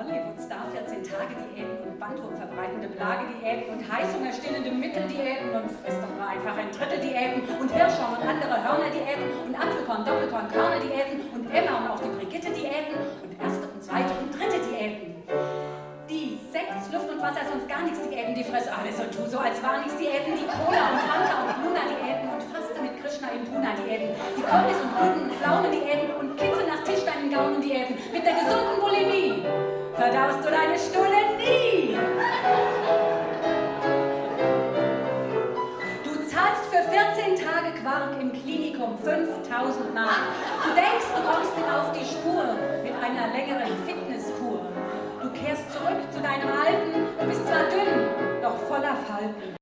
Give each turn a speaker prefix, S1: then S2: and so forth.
S1: Hollywood-Star 14 Tage Diäten und bandwurmverbreitende Plagediäten und heißhungerstillende Mitteldiäten und frisst doch nur einfach ein Drittel Diäten und Hirschhorn und andere Hörnerdiäten und Apfelkorn, Doppelkorn, Körnerdiäten und Emma und auch die Brigitte-Diäten und erste und zweite und dritte Diäten. Die Sex, Luft und Wasser, sonst gar nichts Diäten, die fress alles und tu so, als war nichts Diäten, die Cola und Fanta und Luna-Diäten und Faste mit Krishna in Puna-Diäten, die Kombis und Rüben und Pflaumen-Diäten und Kitzel nach Tischstein in Gaumen-Diäten mit der gesunden Bulimie. Verdaust du deine Stulle nie! Du zahlst für 14 Tage Quark im Klinikum 5.000 Mark. Du denkst, du kommst mir auf die Spur mit einer längeren Fitnesskur. Du kehrst zurück zu deinem Alten, du bist zwar dünn, doch voller Falten.